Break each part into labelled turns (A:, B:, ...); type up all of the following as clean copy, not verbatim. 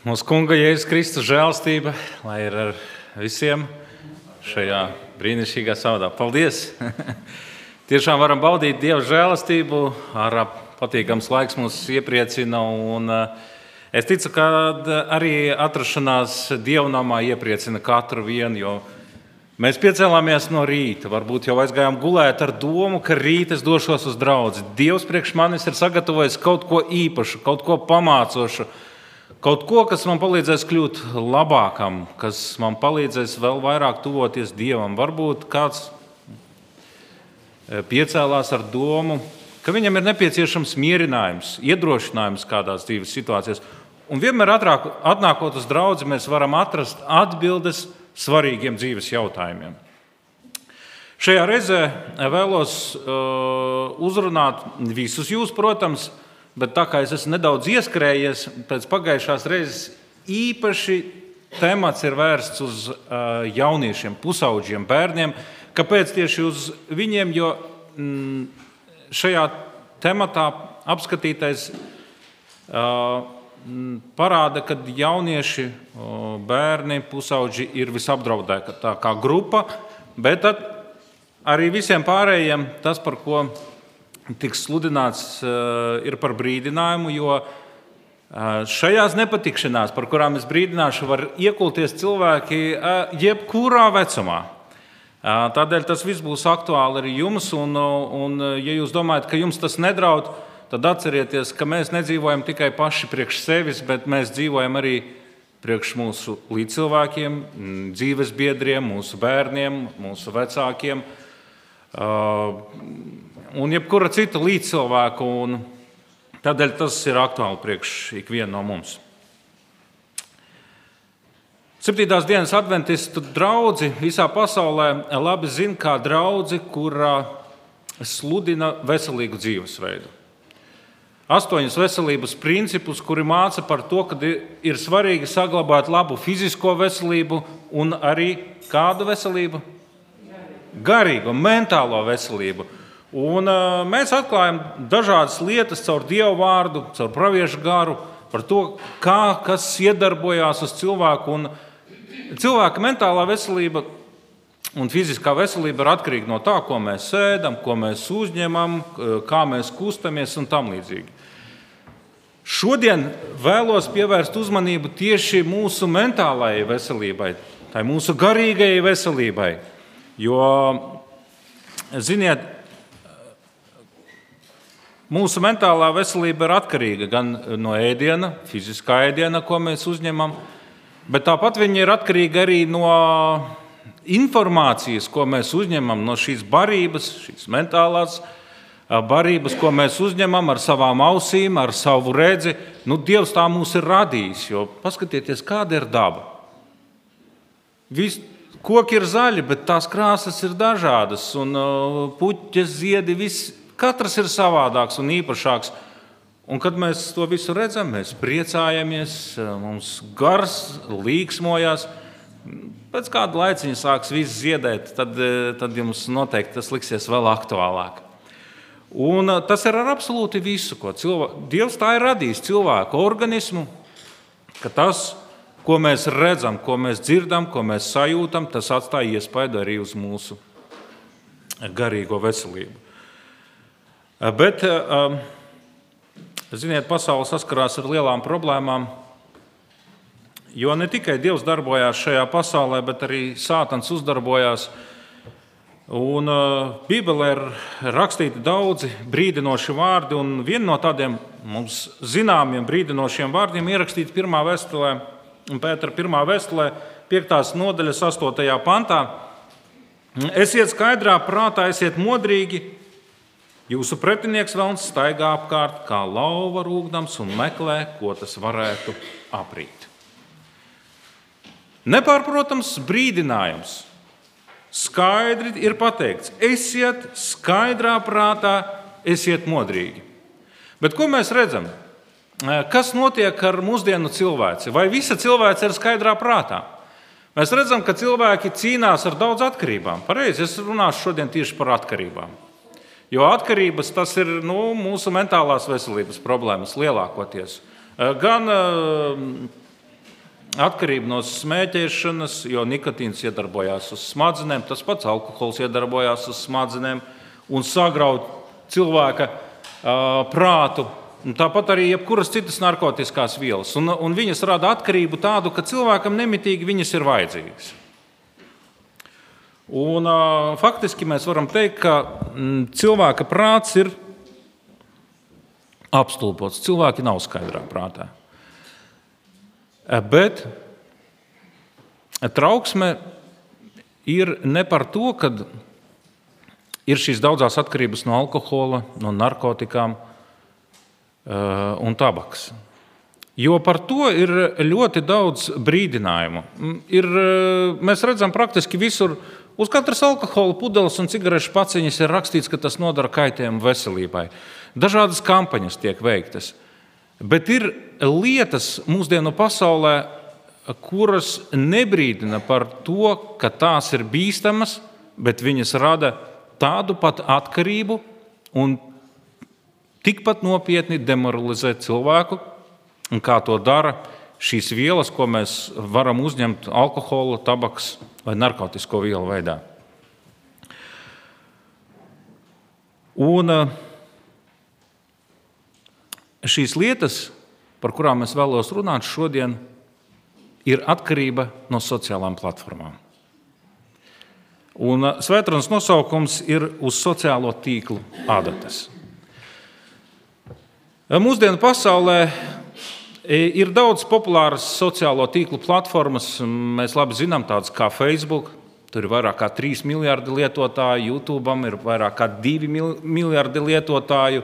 A: Mūsu Kunga Jēzus Kristus žēlstība, lai ir ar visiem šajā brīnišķīgā savadā. Paldies! Tiešām varam baudīt Dieva žēlastību, ar patīkams laiks mūs iepriecina. Es ticu, ka arī atrašanās Dievnamā iepriecina katru vienu, jo mēs piecēlāmies no rīta, varbūt jau aizgājām gulēt ar domu, ka rīt es došos uz draudzi. Dievs priekš manis ir sagatavojis kaut ko īpašu, kaut ko pamācošu, kaut ko, kas man palīdzēs kļūt labākam, kas man palīdzēs vēl vairāk tuvoties Dievam. Varbūt kāds piecēlās ar domu, ka viņam ir nepieciešams mierinājums, iedrošinājums kādās dzīves situācijās. Un vienmēr atnākot uz draudzi, mēs varam atrast atbildes svarīgiem dzīves jautājumiem. Šajā reizē vēlos uzrunāt visus jūs, protams, bet tā kā es esmu nedaudz ieskrējies pēc pagājušās reizes, īpaši temats ir vērsts uz jauniešiem, pusauģiem, bērniem. Kāpēc tieši uz viņiem? Jo šajā tematā apskatītais parāda, ka jaunieši, bērni, pusauģi ir visapdraudētākā grupa, bet arī visiem pārējiem tas, par ko tiks sludināts, ir par brīdinājumu, jo šajās nepatikšanās, par kurām es brīdināšu, var iekulties cilvēki jebkurā vecumā. Tādēļ tas viss būs aktuāli arī jums, un ja jūs domājat, ka jums tas nedraud, tad atcerieties, ka mēs nedzīvojam tikai paši priekš sevis, bet mēs dzīvojam arī priekš mūsu līdzcilvēkiem, dzīves biedriem, mūsu bērniem, mūsu vecākiem, un jebkura cita līdzcilvēka, un tādēļ tas ir aktuāli priekš ikvienu no mums. 7. dienas adventistu draudzi visā pasaulē labi zina kā draudzi, kura sludina veselīgu dzīvesveidu. 8 veselības principus, kuri māca par to, ka ir svarīgi saglabāt labu fizisko veselību un arī kādu veselību? Garīgo, mentālo veselību. Un mēs atklājam dažādas lietas caur Dievu vārdu, caur praviešu garu, par to, kas iedarbojās uz cilvēku. Un cilvēka mentālā veselība un fiziskā veselība ir atkarīga no tā, ko mēs ēdam, ko mēs uzņemam, kā mēs kustamies un tam līdzīgi. Šodien vēlos pievērst uzmanību tieši mūsu mentālajai veselībai, tai mūsu garīgajai veselībai. Jo, ziniet, mūsu mentālā veselība ir atkarīga gan no ēdiena, fiziskā ēdiena, ko mēs uzņemam, bet tāpat viņa ir atkarīga arī no informācijas, ko mēs uzņemam, no šīs barības, šīs mentālās barības, ko mēs uzņemam ar savām ausīm, ar savu redzi. Dievs tā mūs ir radījis, jo paskatieties, kāda ir daba. Koki ir zaļi, bet tās krāsas ir dažādas, un puķes, ziedi, katrs ir savādāks un īpašāks. Un, kad mēs to visu redzam, mēs priecājamies, mums gars līksmojās. Pēc kāda laiciņa sāks viss ziedēt, tad jums noteikti tas liksies vēl aktuālāk. Un tas ir ar absolūti visu, ko Dievs tā ir radījis cilvēku organismu, ka tas, ko mēs redzam, ko mēs dzirdam, ko mēs sajūtam, tas atstāja iespaidu arī uz mūsu garīgo veselību. Bet, ziniet, pasaule saskarās ar lielām problēmām, jo ne tikai Dievs darbojās šajā pasaulē, bet arī Sātans uzdarbojās. Un Bībelē ir rakstīti daudzi brīdinoši vārdi, un viena no tādiem mums zināmiem brīdinošiem vārdiem ierakstīti 1. vēstulē, Pētera 1. vēstulē, 5. nodaļas 8. pantā. Esiet skaidrā prātā, esiet modrīgi, jūsu pretinieks velns staigā apkārt kā lauva rūgdams un meklē, ko tas varētu aprīt. Nepārprotams brīdinājums. Skaidri ir pateikts, esiet skaidrā prātā, esiet modrīgi. Bet ko mēs redzam? Kas notiek ar mūsdienu cilvēci? Vai visa cilvēce ir skaidrā prātā? Mēs redzam, ka cilvēki cīnās ar daudz atkarībām. Pareizi, es runāšu šodien tieši par atkarībām. Jo atkarības tas ir mūsu mentālās veselības problēmas lielākoties. Gan atkarība no smēķēšanas, jo nikotīns iedarbojās uz smadzenēm, tas pats alkohols iedarbojās uz smadzenēm un sagraut cilvēka prātu. Un tāpat arī jebkuras citas narkotiskās vielas. Un viņas rada atkarību tādu, ka cilvēkam nemitīgi viņas ir vajadzīgas. Un faktiski mēs varam teikt, ka cilvēka prāts ir apstulbots. Cilvēki nav skaidrā prātā. Bet trauksme ir ne par to, ka ir šīs daudzās atkarības no alkohola, no narkotikām un tabakas. Jo par to ir ļoti daudz brīdinājumu. Mēs redzam praktiski visur, uz katras alkohola pudeles un cigarešu paciņas ir rakstīts, ka tas nodara kaitējumu veselībai. Dažādas kampaņas tiek veiktas. Bet ir lietas mūsdienu pasaulē, kuras nebrīdina par to, ka tās ir bīstamas, bet viņas rada tādu pat atkarību un tikpat nopietni demoralizē cilvēku, un kā to dara šīs vielas, ko mēs varam uzņemt alkohola, tabakas vai narkotisko vielu veidā. Un šīs lietas, par kurām es vēlos runāt šodien, ir atkarība no sociālām platformām. Un svētrunas nosaukums ir uz sociālo tīklu adatas. Mūsdienu pasaulē ir daudz populāras sociālo tīklu platformas. Mēs labi zinām tādas kā Facebook. Tur ir vairāk kā 3 miljardi lietotāju. YouTube'am ir vairāk kā 2 miljardi lietotāju.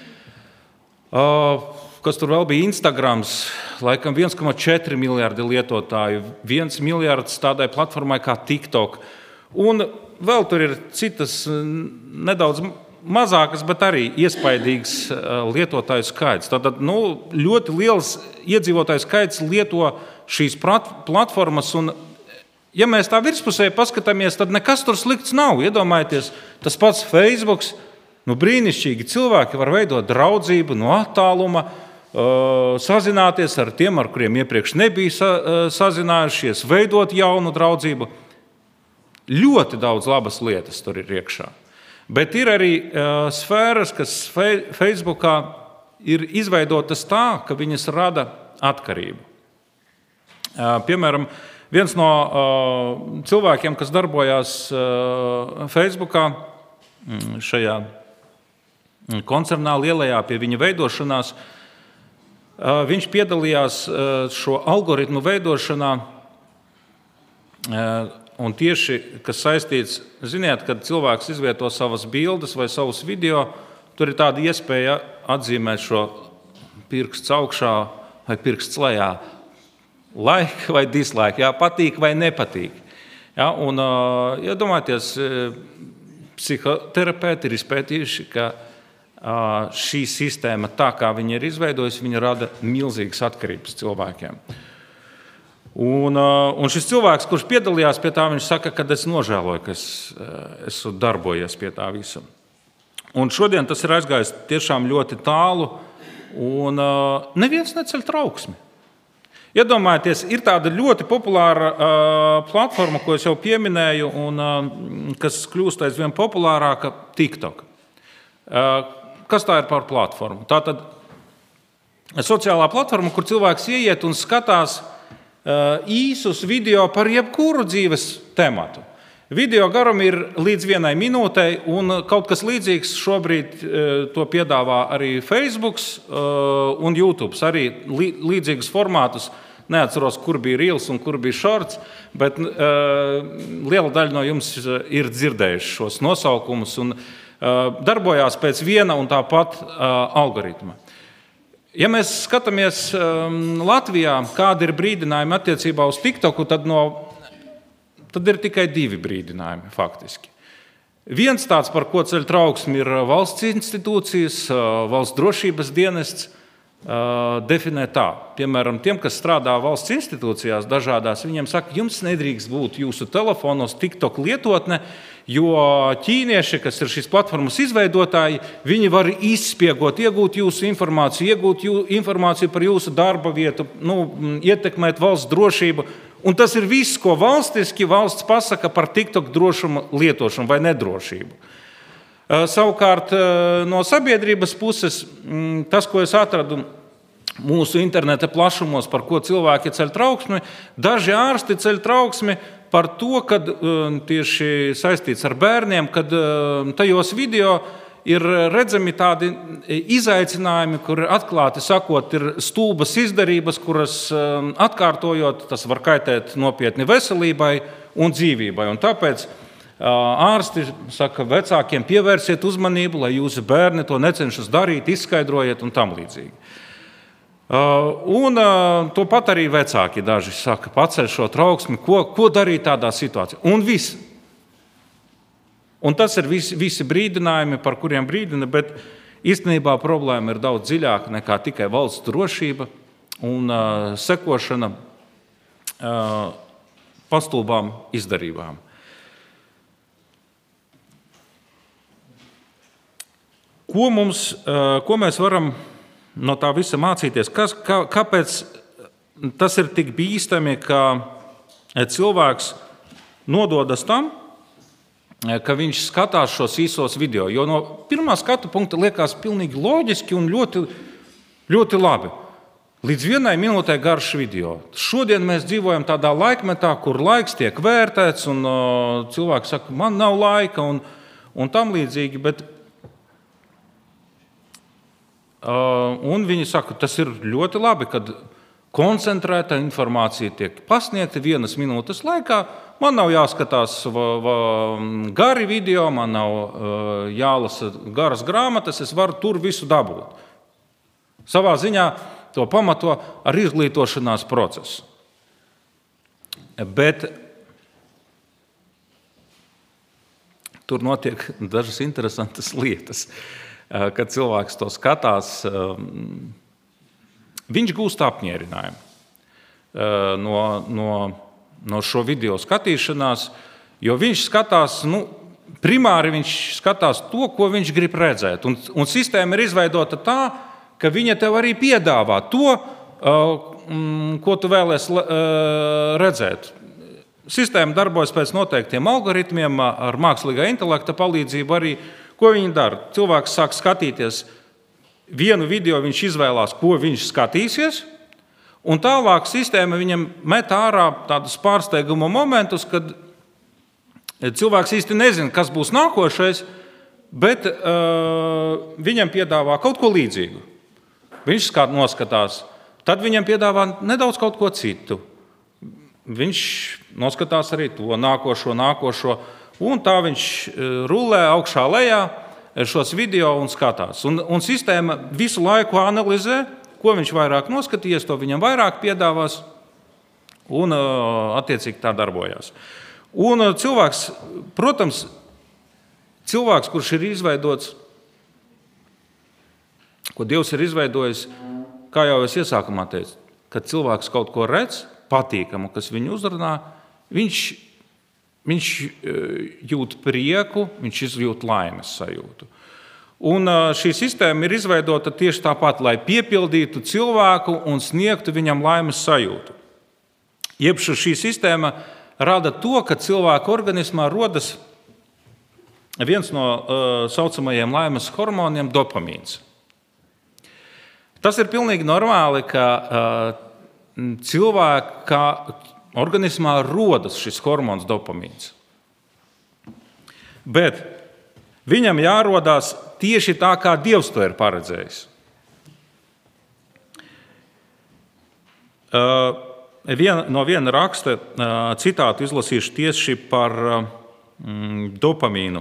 A: Kas tur vēl bija? Instagrams, laikam 1,4 miljardi lietotāju. 1 miljards tādai platformai kā TikTok. Un vēl tur ir citas nedaudz mazākas, bet arī iespaidīgs lietotāju skaits. Tātad ļoti liels iedzīvotāju skaits lieto šīs platformas. Un, ja mēs tā virspusē paskatāmies, tad nekas tur slikts nav. Iedomājieties, tas pats Facebook, brīnišķīgi cilvēki var veidot draudzību no attāluma, sazināties ar tiem, ar kuriem iepriekš nebija sazinājušies, veidot jaunu draudzību. Ļoti daudz labas lietas tur ir iekšā. Bet ir arī sfēras, kas Facebookā ir izveidotas tā, ka viņas rada atkarību. Piemēram, viens no cilvēkiem, kas darbojās Facebookā, šajā koncernā lielajā pie viņa veidošanās, viņš piedalījās šo algoritmu veidošanā. Un tieši, kas saistīts, ziniet, kad cilvēks izvieto savas bildes vai savus video, tur ir tāda iespēja atzīmēt šo pirksts augšā vai pirksts lejā. Like vai dislike, patīk vai nepatīk. Un iedomājieties, psihoterapeiti ir izpētījuši, ka šī sistēma, tā kā viņa ir izveidojusi, viņa rada milzīgas atkarības cilvēkiem. Un šis cilvēks, kurš piedalījās pie tā, viņš saka, ka es nožēloju, ka esmu darbojies pie tā visa. Un šodien tas ir aizgājis tiešām ļoti tālu, un neviens neceļ trauksmi. Iedomājieties, ir tāda ļoti populāra platforma, ko es jau pieminēju, un kas kļūst aizvien populārāka, TikTok. Kas tā ir par platformu? Tā tad sociālā platforma, kur cilvēks ieiet un skatās īsus video par jebkuru dzīves tematu. Video garumi ir līdz 1 minūtei, un kaut kas līdzīgs šobrīd to piedāvā arī Facebook un YouTube. Arī līdzīgus formātus, neatceros, kur bija Reels un kur bija Shorts, bet liela daļa no jums ir dzirdējuši šos nosaukumus un darbojās pēc viena un tā pat algoritma. Ja mēs skatāmies Latvijā, kādi ir brīdinājumi attiecībā uz TikToku, tad ir tikai 2 brīdinājumi faktiski. Viens tāds, par ko ceļ trauksmi, ir valsts institūcijas, valsts drošības dienests, definē tā. Piemēram, tiem, kas strādā valsts institūcijās dažādās, viņiem saka, jums nedrīkst būt jūsu telefonos TikTok lietotne, jo ķīnieši, kas ir šīs platformas izveidotāji, viņi var izspiegot, iegūt jūsu informāciju, informāciju par jūsu darba vietu, ietekmēt valsts drošību. Un tas ir viss, ko valsts pasaka par TikTok drošumu lietošanu vai nedrošību. Savukārt no sabiedrības puses tas, ko es atradu mūsu interneta plašumos, par ko cilvēki ceļ trauksmi, daži ārsti ceļ trauksmi par to, kad tieši saistīts ar bērniem, kad tajos video ir redzami tādi izaicinājumi, kur atklāti sakot ir stulbas izdarības, kuras atkārtojot, tas var kaitēt nopietni veselībai un dzīvībai. Un tāpēc ārsti saka vecākiem, pievērsiet uzmanību, lai jūsu bērni to necenšas darīt, izskaidrojiet un tam līdzīgi. Un to pat arī vecāki daži saka, paceļ šo trauksmi, ko darīt tādā situācijā. Un viss. Un tas ir visi brīdinājumi, par kuriem brīdina, bet īstenībā problēma ir daudz dziļāka nekā tikai valsts drošība un sekošana pastulbām izdarībām. Ko mēs varam no tā visa mācīties? Kāpēc tas ir tik bīstami, ka cilvēks nododas tam, ka viņš skatās šos īsos video? Jo no pirmā skatu punkta liekas pilnīgi loģiski un ļoti, ļoti labi. Līdz 1 minūtē garš video. Šodien mēs dzīvojam tādā laikmetā, kur laiks tiek vērtēts, un cilvēki saka, man nav laika un tam līdzīgi, bet un viņi saka, tas ir ļoti labi, kad koncentrēta informācija tiek pasniegta 1 minūtes laikā. Man nav jāskatās gari video, man nav jālasa garas grāmatas, es varu tur visu dabūt. Savā ziņā to pamato ar izglītošanās procesu. Bet tur notiek dažas interesantas lietas. Kad cilvēks to skatās, viņš gūst apmierinājumu no šo video skatīšanās, jo viņš skatās, primāri viņš skatās to, ko viņš grib redzēt. Un sistēma ir izveidota tā, ka viņa tev arī piedāvā to, ko tu vēlies redzēt. Sistēma darbojas pēc noteiktiem algoritmiem, ar mākslīgā intelekta palīdzību arī. Ko viņi dara? Cilvēks sāk skatīties vienu video, viņš izvēlās, ko viņš skatīsies, un tālāk sistēma viņam met ārā tādus pārsteiguma momentus, kad cilvēks īsti nezina, kas būs nākošais, bet viņam piedāvā kaut ko līdzīgu. Viņš noskatās, tad viņam piedāvā nedaudz kaut ko citu. Viņš noskatās arī to nākošo, un tā viņš rullē augšā lejā šos video un skatās. Un sistēma visu laiku analizē, ko viņš vairāk noskatījies, to viņam vairāk piedāvās, un attiecīgi tā darbojās. Un cilvēks, protams, kurš ir izveidots, ko Dievs ir izveidojis, kā jau es iesākumā teicu, kad cilvēks kaut ko redz, patīkamu, kas viņu uzrunā, viņš jūt prieku, viņš izjūt laimes sajūtu. Un šī sistēma ir izveidota tieši tāpat, lai piepildītu cilvēku un sniegtu viņam laimes sajūtu. Jeb šī sistēma rada to, ka cilvēka organismā rodas viens no saucamajiem laimes hormoniem – dopamīns. Tas ir pilnīgi normāli, ka cilvēka organismā rodas šis hormons dopamīns. Bet viņam jārodās tieši tā, kā Dievs to ir paredzējis. No viena raksta citātu izlasīšu tieši par dopamīnu,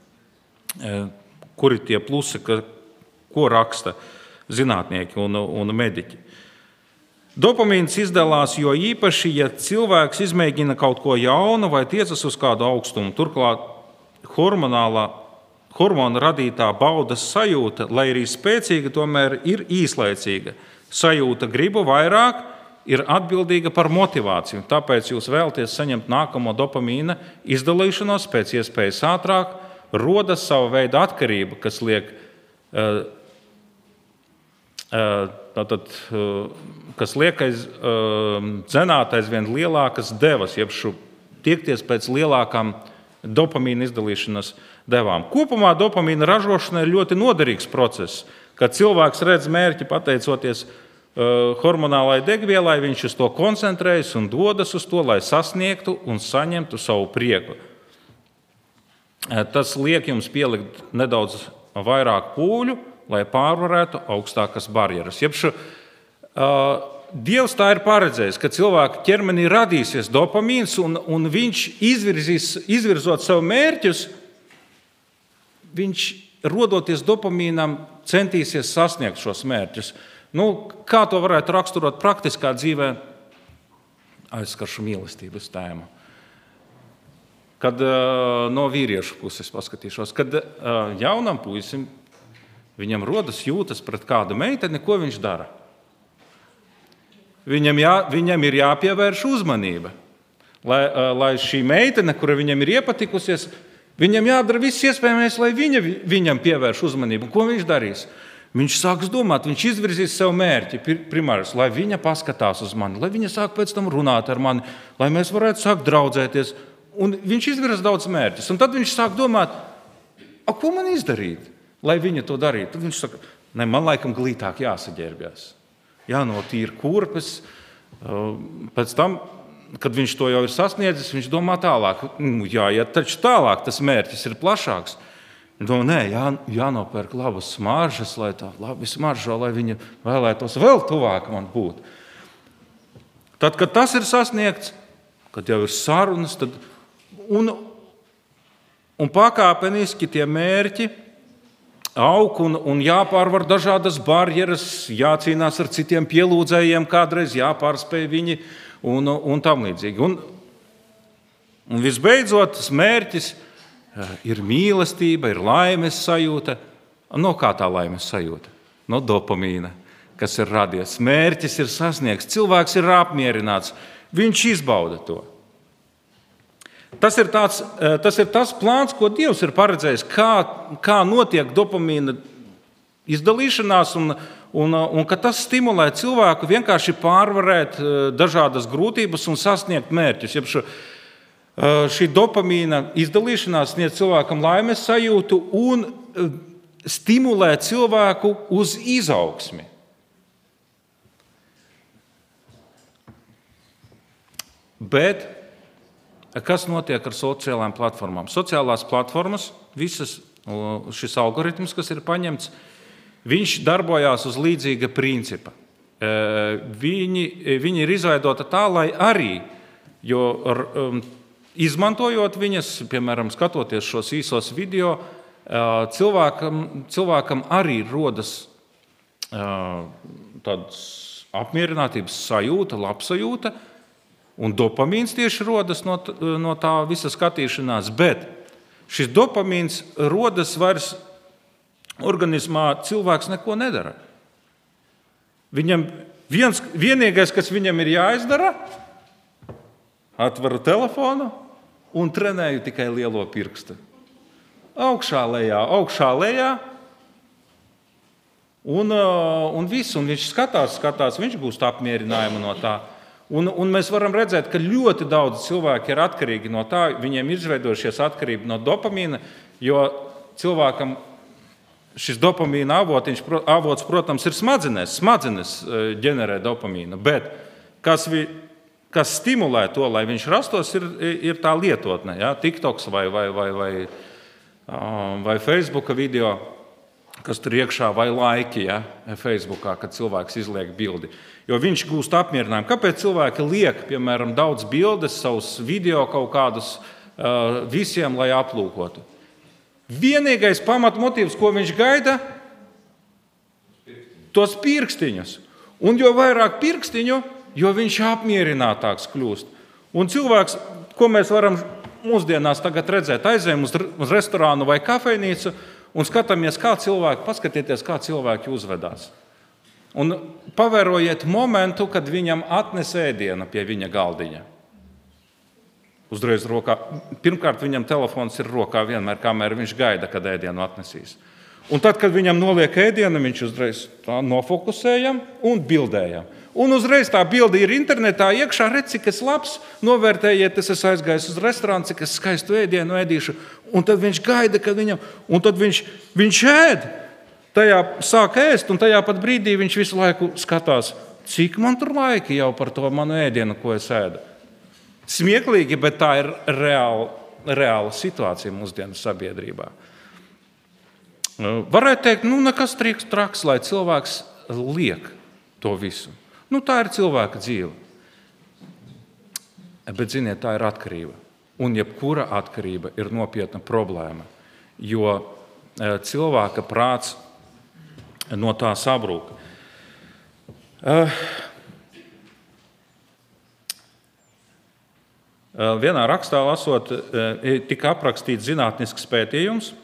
A: kuri tie plusi, ko raksta zinātnieki un mediķi. Dopamīns izdalās jo īpaši, ja cilvēks izmēģina kaut ko jaunu vai tiecas uz kādu augstumu. Turklāt hormonālā hormonu radītā baudas sajūta, lai arī spēcīga, tomēr ir īslaicīga. Sajūta gribu vairāk ir atbildīga par motivāciju. Tāpēc jūs vēlaties saņemt nākamo dopamīna izdalīšanos pēc iespējas ātrāk, rodas sava veida atkarība, kas liek dzenāt aizvien lielākas devas, jeb tiekties pēc lielākām dopamīna izdalīšanas devām. Kopumā dopamīna ražošana ir ļoti noderīgs process, kad cilvēks redz mērķi pateicoties hormonālai degvielai, viņš uz to koncentrējas un dodas uz to, lai sasniegtu un saņemtu savu prieku. Tas liek jums pielikt nedaudz vairāk pūļu, lai pārvarētu augstākas barjeras. Dievs tā ir paredzējis, ka cilvēka ķermenī radīsies dopamīns, un viņš izvirzot sev mērķus, viņš, rodoties dopamīnam, centīsies sasniegt šos mērķus. Kā to varētu raksturot praktiskā dzīvē? Aizskaršu mīlestības tēmu. Kad no vīriešu puses paskatīšos, kad jaunam puisim viņam rodas jūtas pret kādu meiteni, ko viņš dara? Viņam ir jāpievērš uzmanība. Lai šī meitene, kura viņam ir iepatikusies, viņam jādara viss iespējamais, lai viņam pievērš uzmanību. Ko viņš darīs? Viņš sāks domāt, viņš izvirzīs sev mērķi primārs, lai viņa paskatās uz mani, lai viņa sāk pēc tam runāt ar mani, lai mēs varētu sākt draudzēties. Un viņš izvirza daudz mērķus. Un tad viņš sāk domāt, ko man izdarīt, lai viņa to darītu? Tad viņš saka, man laikam glītāk jāsaģērbjas. Jānotīra kurpes. Pēc tam, kad viņš to jau ir sasniedzis, viņš domā tālāk. Jāiet taču tālāk, tas mērķis ir plašāks. Viņš domā, jānopērk labas smaržas, lai tā labi smaržo, lai viņa vēlētos vēl tuvāk man būt. Tad, kad tas ir sasniegts, kad jau ir sarunas, tad un pakāpeniski tie mērķi aug un jāpārvar dažādas barjeras, jācīnās ar citiem pielūdzējiem, kādreiz jāpārspēj viņi un tam līdzīgi. Un visbeidzot, tas mērķis ir mīlestība, ir laimes sajūta. No kā tā laimes sajūta? No dopamīna, kas ir radies. Mērķis ir sasniegts, cilvēks ir apmierināts, viņš izbauda to. Tas ir tas plāns, ko Dievs ir paredzējis, kā notiek dopamīna izdalīšanās, un ka tas stimulē cilvēku vienkārši pārvarēt dažādas grūtības un sasniegt mērķus. Šī dopamīna izdalīšanās sniedz cilvēkam laimes sajūtu un stimulē cilvēku uz izaugsmi. Bet kas notiek ar sociālajām platformām? Sociālās platformas, visas šis algoritms, kas ir paņemts, viņš darbojās uz līdzīga principa. Viņi ir izveidota tā, lai arī, izmantojot viņas, piemēram, skatoties šos īsos video, cilvēkam arī rodas tāds apmierinātības sajūta, labsajūta, un dopamīns tieši rodas no tā visa skatīšanās. Bet šis dopamīns rodas vairs organismā, cilvēks neko nedara. Viņam vienīgais, kas viņam ir jāizdara, atveru telefonu un trenēju tikai lielo pirkstu. Augšā, lejā. Un viss. Un viņš skatās, viņš gūst apmierinājumu no tā. Un mēs varam redzēt, ka ļoti daudz cilvēki ir atkarīgi no tā, viņiem ir izveidojušies atkarība no dopamīna, jo cilvēkam šis dopamīna avots, protams, ir smadzenes. Smadzenes ģenerē dopamīna, bet kas stimulē to, lai viņš rastos, ir tā lietotne, TikToks vai Facebooka video, kas tur iekšā, vai laiki Facebookā, kad cilvēks izliek bildi. Jo viņš gūst apmierinājumu. Kāpēc cilvēki liek, piemēram, daudz bildes, savus video kaut kādus visiem, lai aplūkotu? Vienīgais pamatmotīvs, ko viņš gaida, tos pirkstiņus. Un jo vairāk pirkstiņu, jo viņš apmierinātāks kļūst. Un cilvēks, ko mēs varam mūsdienās tagad redzēt, aizējam uz restorānu vai kafejnīcu un skatāmies, paskatieties, kā cilvēki uzvedās. Un pavērojiet momentu, kad viņam atnes ēdienu pie viņa galdiņa. Uzreiz rokā. Pirmkārt, viņam telefons ir rokā vienmēr, kamēr viņš gaida, kad ēdienu atnesīs. Un tad, kad viņam noliek ēdienu, viņš uzreiz tā nofokusējam un bildējam. Un uzreiz tā bilde ir internetā iekšā, redz, cik es labs, novērtējiet, es esmu aizgājis uz restorānu, cik es skaistu ēdienu ēdīšu. Un tad viņš gaida, kad un tad viņš ēd. Tajā sāk ēst, un tajā pat brīdī viņš visu laiku skatās, cik man tur laika jau par to manu ēdienu, ko es ēdu. Smieklīgi, bet tā ir reāla situācija mūsdienu sabiedrībā. Varētu teikt, nekas traks, lai cilvēks liek to visu. Tā ir cilvēka dzīve. Bet, ziniet, tā ir atkarība. Un jebkura atkarība ir nopietna problēma, jo cilvēka prāts no tā sabrūk. Vienā rakstā lasot, tika aprakstīts zinātnisks pētījums,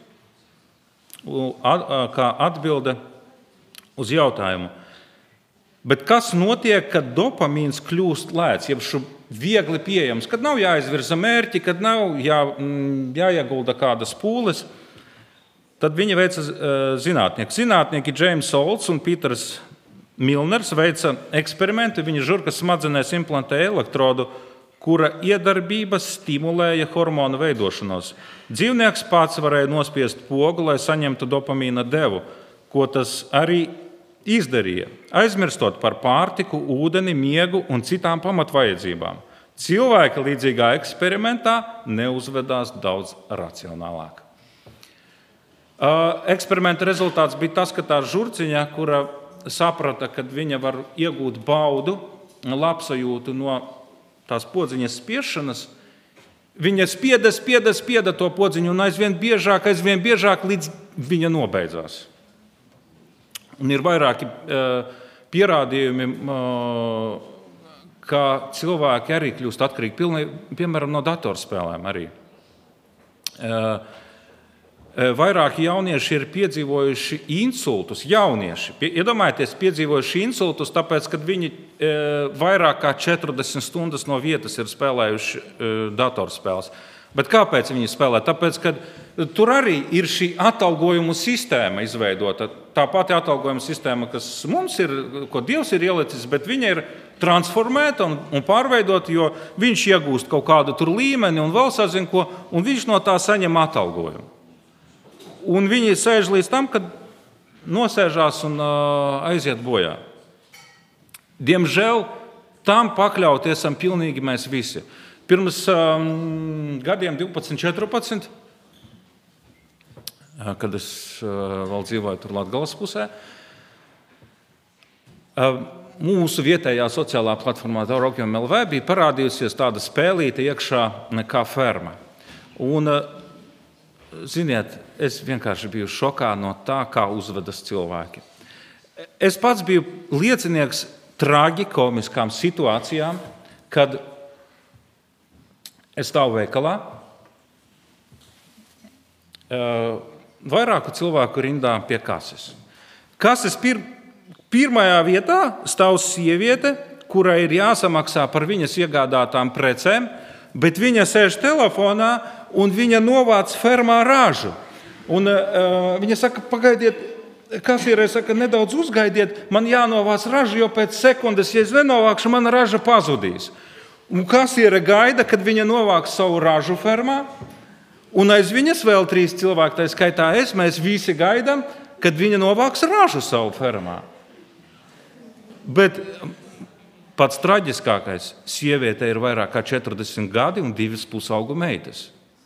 A: kā atbilde uz jautājumu. Bet kas notiek, kad dopamīns kļūst lēts, jeb viegli pieejams, kad nav jāizvirza mērķi, kad nav jāiegulda kādas pūles? Tad viņi veica zinātnieki. Zinātnieki James Olds un Pīters Milners veica eksperimentu. Viņa žurkas smadzenēs implantēja elektrodu, kura iedarbība stimulēja hormonu veidošanos. Dzīvnieks pats varēja nospiest pogu, lai saņemtu dopamīna devu, ko tas arī izdarīja, aizmirstot par pārtiku, ūdeni, miegu un citām pamatvajadzībām. Cilvēki līdzīgā eksperimentā neuzvedās daudz racionālāk. Eksperimenta rezultāts bija tas, ka tā žurciņa, kura saprata, ka viņa var iegūt baudu, labsajūtu no tās podziņas spiešanas, viņa spieda to podziņu un aizvien biežāk, līdz viņa nobeidzās. Un ir vairāki pierādījumi, ka cilvēki arī kļūst atkarīgi, piemēram, no datorspēlēm arī. Vairāki jaunieši ir piedzīvojuši insultus, iedomājieties, piedzīvojuši insultus, tāpēc, kad viņi vairāk kā 40 stundas no vietas ir spēlējuši datorspēles. Bet kāpēc viņi spēlē? Tāpēc, ka tur arī ir šī atalgojumu sistēma izveidota. Tā pati atalgojuma sistēma, kas mums ir, ko Dievs ir ielicis, bet viņa ir transformēta un pārveidota, jo viņš iegūst kaut kādu tur līmeni un vēl sazin ko, un viņš no tā saņem atalgojumu. Un viņi sēž līdz tam, kad nosēžās un aiziet bojā. Diemžēl tam pakļauti esam pilnīgi mēs visi. Pirms gadiem 12, 14, kad es vēl dzīvoju tur Latgales pusē, mūsu vietējā sociālā platformā Taurokiem LV bija parādījusies tāda spēlīte iekšā kā ferma. Un, ziniet, es vienkārši biju šokā no tā, kā uzvedas cilvēki. Es pats biju liecinieks tragikomiskām situācijām, kad es stāvu veikalā, vairāku cilvēku rindā pie kases. Kases pirmajā vietā stāv sieviete, kurai ir jāsamaksā par viņas iegādātām precēm, bet viņa sēž telefonā un viņa novāc fermā ražu. Un viņa saka, pagaidiet, kasierē saka, nedaudz uzgaidiet, man jānovāc ražu, jo pēc sekundes, ja es nenovākšu, mana raža pazudīs. Un kasiere gaida, kad viņa novāks savu ražu fermā, un aiz viņas vēl 3 cilvēki, tā skaitā mēs visi gaidām, kad viņa novāks ražu savu fermā. Bet pats traģiskākais, sieviete ir vairāk kā 40 gadi un 2 pusaugu meitas.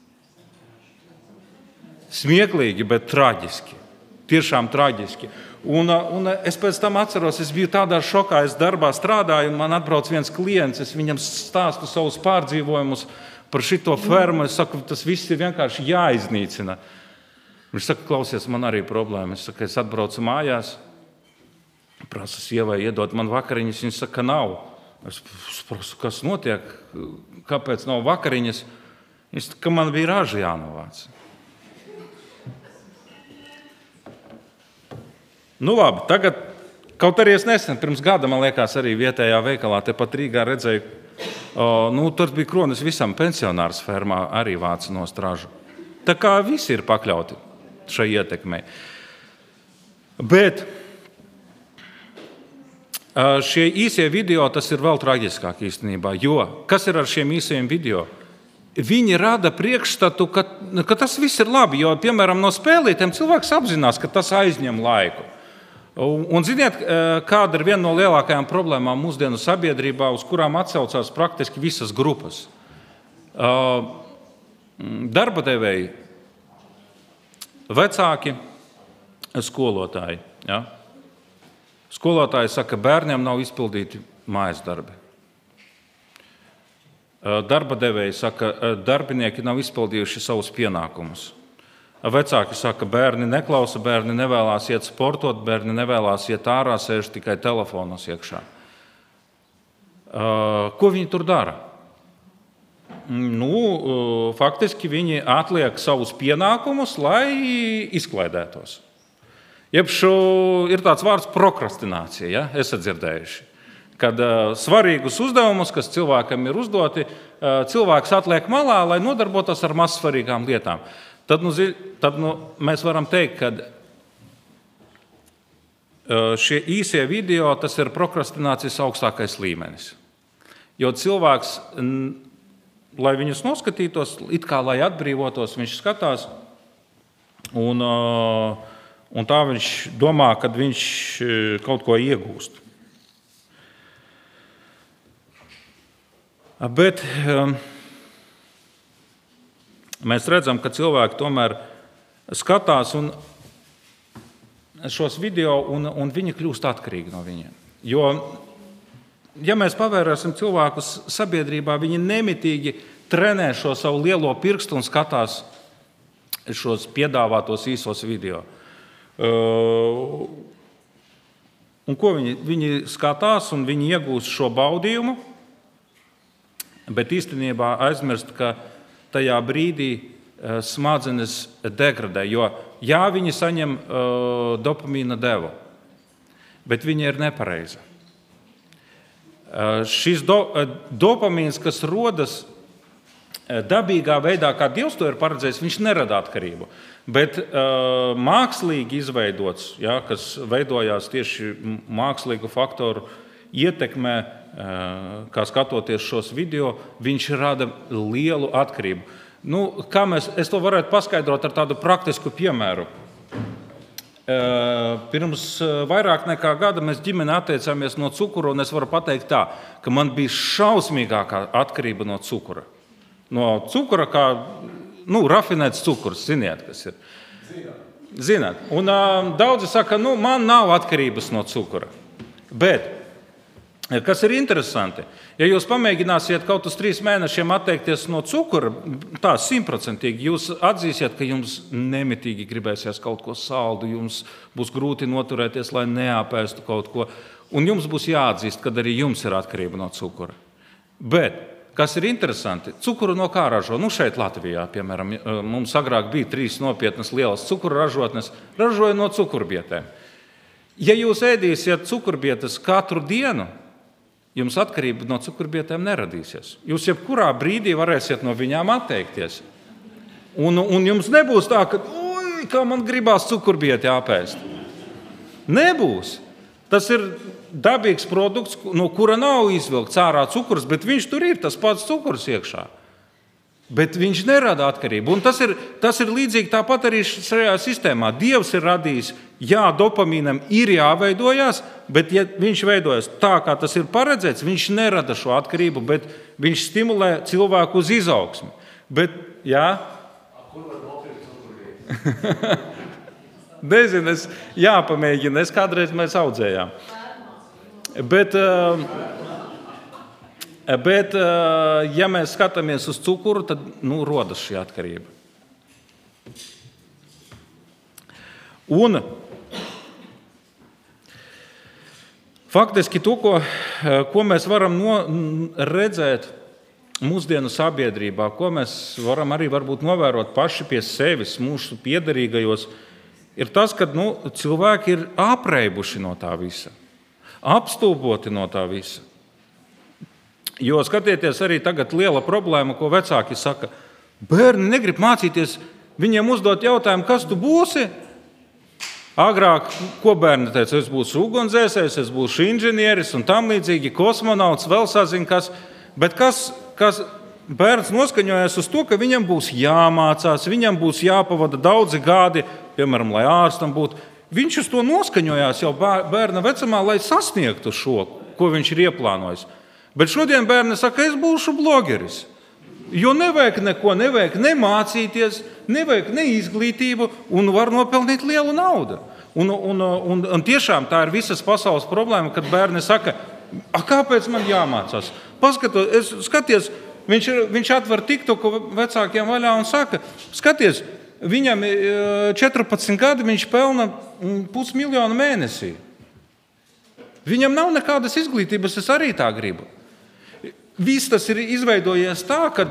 A: Smieklīgi, bet traģiski. Tiešām traģiski. Un es pēc tam atceros, es biju tādā šokā, es darbā strādāju, un man atbrauc viens klients, es viņam stāstu savus pārdzīvojumus par šito fermu, es saku, tas viss ir vienkārši jāiznīcina. Viņš saka, klausies, man arī problēma. Es saku, es atbraucu mājās, prasu sievai iedot man vakariņas, viņa saka, nav. Es prasu, kas notiek, kāpēc nav vakariņas? Viņš teica, ka man bija raža jānovāc. Nu labi, tagad, kaut arī es nesen, pirms gada, man liekas, arī vietējā veikalā, tepat Rīgā redzēju, tur bija kronis visam pensionārs fermā, arī vāca nost ražu. Tā kā visi ir pakļauti šai ietekmei. Bet šie īsie video, tas ir vēl traģiskāk īstenībā, jo kas ir ar šiem īsiem video? Viņi rada priekšstatu, ka tas viss ir labi, jo, piemēram, no spēlītēm cilvēks apzinās, ka tas aizņem laiku. Un ziniet, kāda ir viena no lielākajām problēmām mūsdienu sabiedrībā, uz kurām atsaucās praktiski visas grupas? Darba devēji, vecāki, skolotāji. Ja? Skolotāji saka, ka bērniem nav izpildīti mājas darbi. Darba devēji saka, ka darbinieki nav izpildījuši savus pienākumus. Vecāki saka, ka bērni neklausa, bērni nevēlās iet sportot, bērni nevēlās iet ārā, sēž tikai telefonos iekšā. Ko viņi tur dara? Faktiski viņi atliek savus pienākumus, lai izklaidētos. Ir tāds vārds prokrastinācija, ja? Esat dzirdējuši. Kad svarīgus uzdevumus, kas cilvēkam ir uzdoti, cilvēks atliek malā, lai nodarbotos ar mazsvarīgām lietām. Tad mēs varam teikt, ka šie īsie video, tas ir prokrastinācijas augstākais līmenis. Jo cilvēks, lai viņus noskatītos, it kā lai atbrīvotos, viņš skatās, un tā viņš domā, ka viņš kaut ko iegūst. Bet mēs redzam, ka cilvēki tomēr skatās šos video, un viņi kļūst atkarīgi no viņiem. Jo, ja mēs pavērēsim cilvēkus sabiedrībā, viņi nemitīgi trenē šo savu lielo pirkstu un skatās šos piedāvātos īsos video. Un ko viņi skatās, un viņi iegūst šo baudījumu, bet īstenībā aizmirst, ka tajā brīdī smadzenes degradē, jo jā, viņi saņem dopamīna devu, bet viņa ir nepareiza. Šis dopamīns, kas rodas dabīgā veidā, kā Dievs to ir paredzējis, viņš nerada atkarību. Bet mākslīgi izveidots, ja, kas veidojās tieši mākslīgu faktoru ietekmē, kā skatoties šos video, viņš rada lielu atkarību. Es to varētu paskaidrot ar tādu praktisku piemēru. Pirms vairāk nekā gada mēs ģimene atteicāmies no cukura, un es varu pateikt tā, ka man bija šausmīgākā atkarība no cukura. No cukura kā rafinēts cukurs, ziniet, kas ir. Zināt. Un daudzi saka, man nav atkarības no cukura. Bet kas ir interesanti, ja jūs pamēģināsiet kaut uz 3 mēnešiem atteikties no cukura, tā 100%, jūs atzīsiet, ka jums nemitīgi gribēsies kaut ko saldu, jums būs grūti noturēties, lai neapēstu kaut ko, un jums būs jāatzīst, ka arī jums ir atkarība no cukura. Bet, kas ir interesanti, cukuru no kā ražo? Šeit Latvijā, piemēram, mums agrāk bija 3 nopietnas lielas cukuru ražotnes, ražoja no cukurbietēm. Ja jūs ēdīsiet cukurbietes katru dienu, jums atkarība no cukurbietēm neradīsies. Jūs jebkurā brīdī varēsiet no viņām atteikties. Un jums nebūs tā, ka kā man gribās cukurbieti apēst. Nebūs. Tas ir dabīgs produkts, no kura nav izvilkts ārā cukurs, bet viņš tur ir, tas pats cukurs iekšā. Bet viņš nerada atkarību. Un tas ir līdzīgi tāpat arī šajā sistēmā. Dievs ir radījis, jā, dopamīnam ir jāveidojās, bet ja viņš veidojas tā, kā tas ir paredzēts, viņš nerada šo atkarību, bet viņš stimulē cilvēku uz izaugsmi. Bet, jā?
B: Kur var nopirkt cukurbieti?
A: Nezinu, jāpamēģina. Kādreiz mēs audzējām. Bet, ja mēs skatāmies uz cukuru, tad rodas šī atkarība. Un faktiski to, ko mēs varam redzēt mūsdienu sabiedrībā, ko mēs varam arī varbūt novērot paši pie sevis, mūsu piederīgajos, ir tas, ka cilvēki ir apreibuši no tā visa, apstulboti no tā visa. Jo skatieties, arī tagad liela problēma, ko vecāki saka, bērni negrib mācīties, viņiem uzdot jautājumu, kas tu būsi? Agrāk, ko bērni teica, es būšu ugunsdzēsējs, es būšu inženieris un tam līdzīgi, kosmonauts, vēl sazina kas. Bet kas bērns noskaņojas uz to, ka viņam būs jāmācās, viņam būs jāpavada daudzi gadi, piemēram, lai ārstam būtu. Viņš uz to noskaņojās jau bērna vecumā, lai sasniegtu šo, ko viņš ir ieplānojis. Bet šodien bērni saka, es būšu blogeris. Jo nevajag nemācīties, nevajag ne izglītību un var nopelnīt lielu naudu. Un tiešām tā ir visas pasaules problēma, kad bērni saka, kāpēc man jāmācās? Skaties, viņš atver TikToku vecākiem vaļā un saka, skaties, viņam 14 gadi, viņš pelna 500 000 mēnesī. Viņam nav nekādas izglītības, es arī tā gribu. Viss tas ir izveidojies tā, ka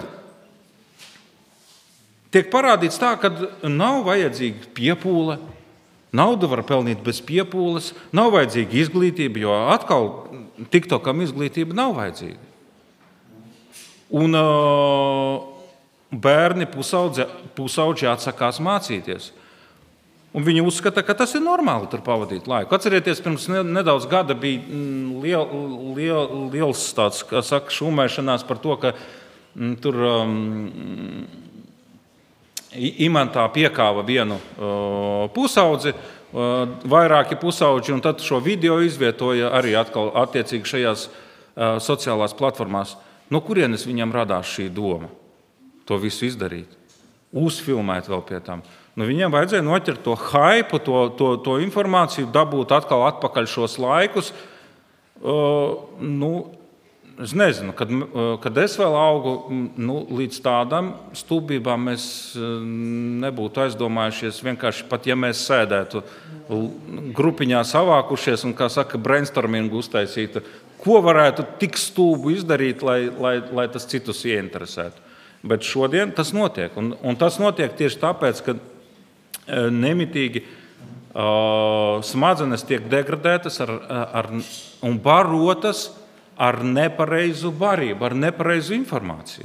A: tiek parādīts tā, ka nav vajadzīga piepūle, naudu var pelnīt bez piepūles, nav vajadzīga izglītība, jo atkal TikTokam izglītība nav vajadzīga. Un bērni pusauģi atsakās mācīties. Un viņi uzskata, ka tas ir normāli tur pavadīt laiku. Atcerieties, pirms nedaudz gada bija liels tāds, kā saka, šūmēšanās par to, ka tur imantā piekāva vienu pusaudzi, vairāki pusauģi, un tad šo video izvietoja arī atkal attiecīgi šajās sociālās platformās. No kurienes viņam radās šī doma to visu izdarīt? Uzfilmēt vēl pie tam. Viņam vajadzēja noķert to haipu, to informāciju, dabūt atkal atpakaļ šos laikus. Es nezinu, kad es vēl augu, līdz tādām stulbībām mēs nebūtu aizdomājušies. Vienkārši pat, ja mēs sēdētu grupiņā savākušies un, kā saka, brainstormingu uztaisītu, ko varētu tik stulbu izdarīt, lai tas citus ieinteresētu. Bet šodien tas notiek. Un tas notiek tieši tāpēc, ka nemitīgi smadzenes tiek degradētas un barotas ar nepareizu barību, ar nepareizu informāciju.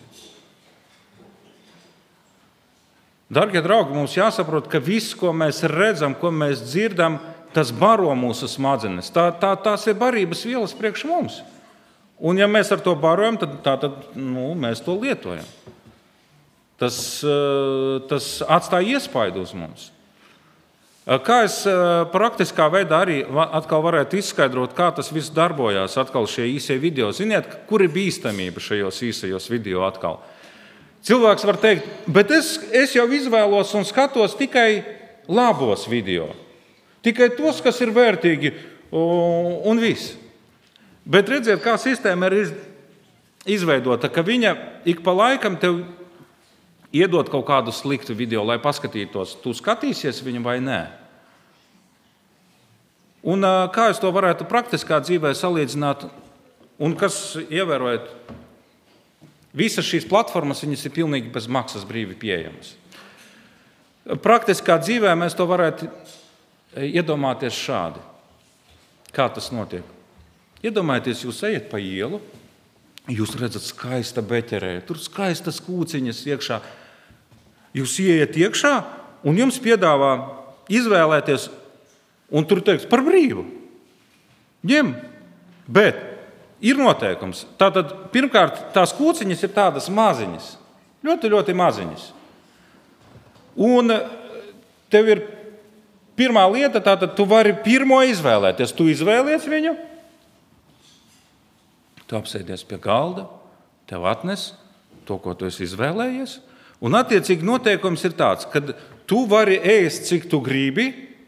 A: Darbie draugi, mums jāsaprot, ka viss, ko mēs redzam, ko mēs dzirdam, tas baro mūsu smadzenes. Tās ir barības vielas priekš mums. Un ja mēs ar to barojam, tad mēs to lietojam. Tas atstāja iespaidu uz mums. Kā es praktiskā veidā arī atkal varētu izskaidrot, kā tas viss darbojās, atkal šie īsie video. Ziniet, kur ir bīstamība šajos īsajos video atkal? Cilvēks var teikt, bet es jau izvēlos un skatos tikai labos video. Tikai tos, kas ir vērtīgi un viss. Bet redziet, kā sistēma ir izveidota, ka viņa ik pa laikam tev iedot kaut kādu sliktu video, lai paskatītos, tu skatīsies viņu vai nē. Un kā es to varētu praktiskā dzīvē salīdzināt, un kas, ievērojot, visas šīs platformas, viņas ir pilnīgi bez maksas brīvi pieejamas. Praktiskā dzīvē mēs to varētu iedomāties šādi. Kā tas notiek? Iedomājieties, jūs ejat pa ielu, jūs redzat skaista beķerē, tur skaistas kūciņas iekšā. Jūs ieiet iekšā un jums piedāvā izvēlēties, un tur teiks par brīvu. Ņem, bet ir noteikums. Tātad, pirmkārt, tās kūciņas ir tādas maziņas, ļoti, ļoti maziņas. Un tev ir pirmā lieta, tātad tu vari pirmo izvēlēties. Tu izvēlies viņu, tu apsēdies pie galda, tev atnes to, ko tu esi izvēlējies. Un attiecīgi noteikums ir tāds, ka tu vari ēst, cik tu gribi,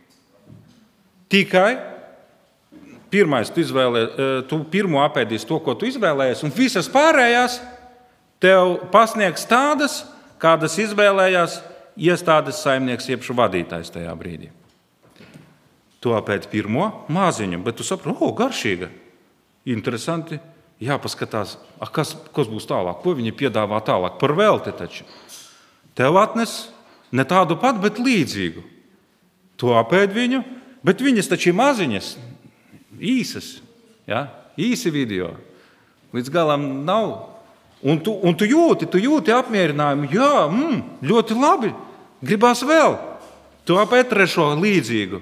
A: tikai pirmais tu pirmo apēdīsi to, ko tu izvēlējies, un visas pārējās tev pasniegs tādas, kādas izvēlējās iestādes saimnieks jeb vadītājs tajā brīdī. Tu apēdi pirmo maziņu, bet tu saproti, garšīga, interesanti. jāpaskatās, kas būs tālāk, ko viņi piedāvā tālāk. Par velti taču. Tev atnes ne tādu pat, bet līdzīgu. Tu apēd viņu, bet viņas taču ir maziņas, īsas, ja? Īsi video. Līdz galam nav. Un tu jūti apmierinājumu. Jā, ļoti labi, gribās vēl. Tu apēd trešo līdzīgu.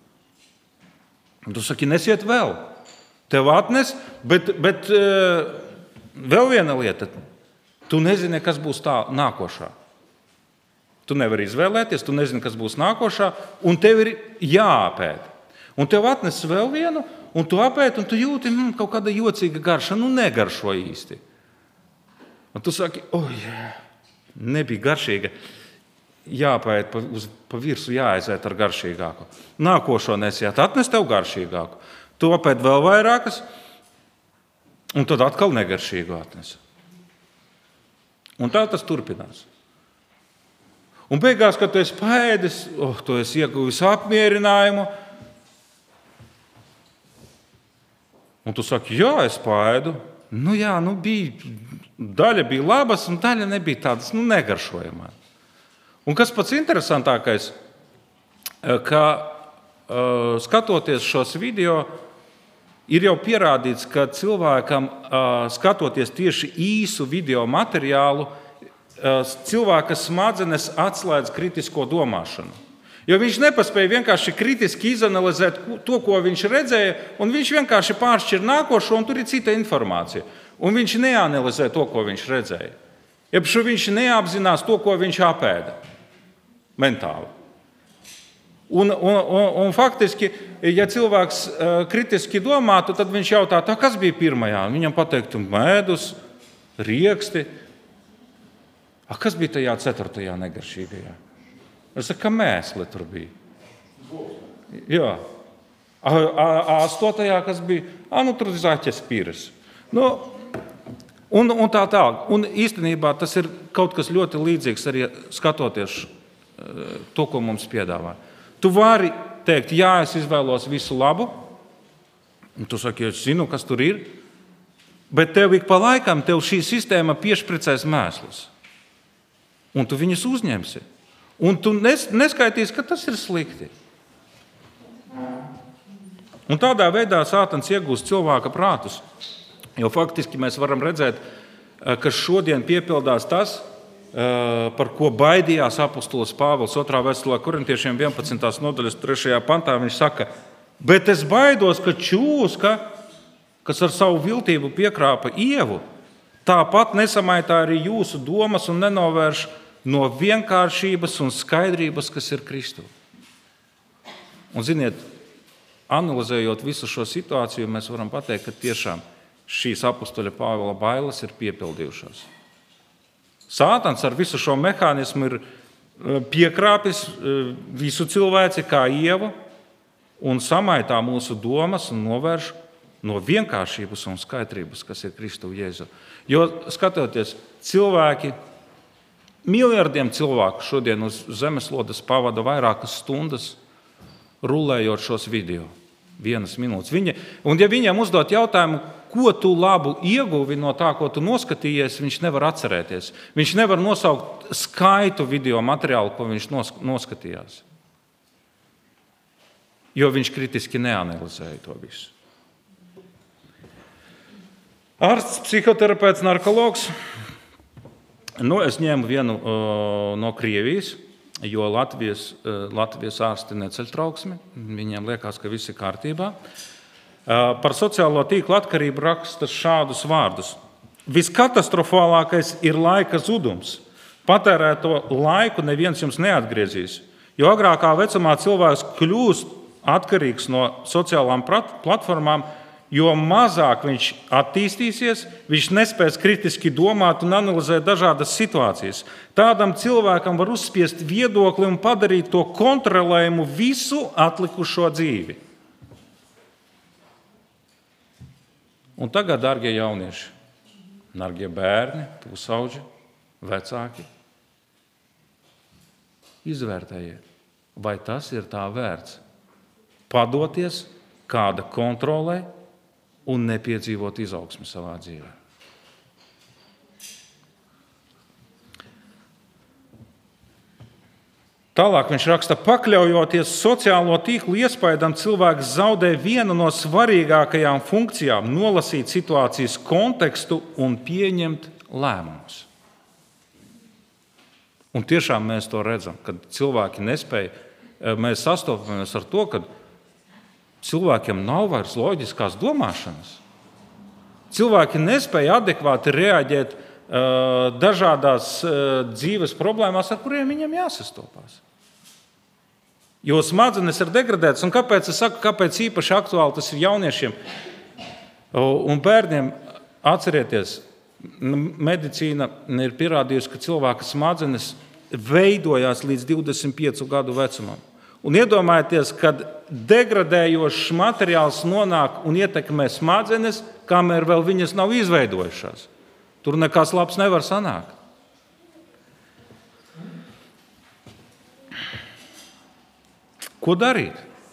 A: Un tu saki, nesiet vēl. Tev atnes, bet vēl viena lieta. Tu nezini, kas būs tā nākošā. Tu nevari izvēlēties, tu nezini, kas būs nākošā, un tev ir jāapēd. Un tev atnes vēl vienu, un tu apēd, un tu jūti, kaut kāda jocīga garša, negaršo īsti. Un tu saki, nebija garšīga. Jāpēd pa virsu, jāaiziet ar garšīgāku. Nākošo nesiet, atnes tev garšīgāku. Tu apēd vēl vairākas, un tad atkal negaršīgu atnes. Un tā tas turpinās. Un beigās, kad tu esi paēdis, tu esi ieguvis apmierinājumu, un tu saki, jā, es paēdu. Daļa bija labas, un daļa nebija tādas negaršojamās. Un kas pats interesantākais, ka skatoties šos video, ir jau pierādīts, ka cilvēkam, skatoties tieši īsu video materiālu, cilvēka smadzenes atslēdz kritisko domāšanu. Jo viņš nepaspēja vienkārši kritiski izanalizēt to, ko viņš redzēja, un viņš vienkārši pāršķir nākošo, un tur ir cita informācija. Un viņš neanalizē to, ko viņš redzēja. Jebšu viņš neapzinās to, ko viņš apēda mentāli. Un faktiski, ja cilvēks kritiski domātu, tad viņš jautā, kas bija pirmajā? Viņam pateiktu medus, rieksti. Kas bija tajā 4. negaršīgajā? Es saku, ka mēsli tur bija. Jā. 8. kas bija? Tur zaķes pīres. Un tā tālāk. Un īstenībā tas ir kaut kas ļoti līdzīgs arī skatoties to, ko mums piedāvā. Tu vari teikt, jā, es izvēlos visu labu, un tu saki, es zinu, kas tur ir, bet tev ik pa laikam šī sistēma piešpricēs mēslus. Un tu viņus uzņemsi. Un tu neskaitīsi, ka tas ir slikti. Un tādā veidā Sātans iegūst cilvēka prātus. Jo faktiski mēs varam redzēt, ka šodien piepildās tas, par ko baidījās apostols Pāvils 2. vēstulē Korintiešiem 11. nodaļas 3. pantā. Viņš saka, bet es baidos, ka čūska, kas ar savu viltību piekrāpa Ievu, tāpat nesamaitā arī jūsu domas un nenovērš no vienkāršības un skaidrības, kas ir Kristu. Un ziniet, analizējot visu šo situāciju, mēs varam pateikt, ka tiešām šīs apostoļa Pāvila bailes ir piepildījušās. Sātans ar visu šo mehānismu ir piekrāpis visu cilvēci kā Ievu un samaitā mūsu domas un novērš no vienkāršības un skaidrības, kas ir Kristu Jēzu. Jo, skatoties, cilvēki, miljardiem cilvēku šodien uz zemeslodes pavada vairākas stundas rulējot šos video, 1 minūtes. Un ja viņiem uzdot jautājumu, ko tu labu ieguvi no tā, ko tu noskatījies, viņš nevar atcerēties. Viņš nevar nosaukt skaitu video materiālu, ko viņš noskatījās. Jo viņš kritiski neanalizēja to visu. Ārsts, psihoterapeits, narkologs. Es ņēmu vienu no Krievijas, jo Latvijas ārsti neceļ trauksmi. Viņiem liekas, ka viss ir kārtībā. Par sociālo tīklu atkarību raksta šādus vārdus. Viskatastrofālākais ir laika zudums. Patērēto laiku neviens jums neatgriezīs. Jo agrākā vecumā cilvēks kļūst atkarīgs no sociālām platformām, jo mazāk viņš attīstīsies, viņš nespēs kritiski domāt un analizēt dažādas situācijas. Tādam cilvēkam var uzspiest viedokli un padarīt to kontrolējumu visu atlikušo dzīvi. Un tagad, darbie jaunieši, darbie bērni, pusauģi, vecāki, izvērtējiet, vai tas ir tā vērts padoties kāda kontrolē un nepiedzīvot izaugsmi savā dzīvē. Tālāk viņš raksta, pakļaujoties sociālo tīklu iespaidam, cilvēks zaudē vienu no svarīgākajām funkcijām – nolasīt situācijas kontekstu un pieņemt lēmumus. Un tiešām mēs to redzam, kad cilvēki nespēja, mēs sastopamies ar to, ka cilvēkiem nav vairs loģiskās domāšanas. Cilvēki nespēja adekvāti reaģēt dažādās dzīves problēmās, ar kuriem viņiem jāsastopās. Jo smadzenes ir degradētas, un kāpēc es saku, kāpēc īpaši aktuāli tas ir jauniešiem un bērniem? Atcerieties, medicīna ir pierādījusi, ka cilvēka smadzenes veidojās līdz 25 gadu vecumam. Un iedomājieties, kad degradējošs materiāls nonāk un ietekmē smadzenes, kamēr vēl viņas nav izveidojušās. Tur nekas labs nevar sanākt. Ko darīt?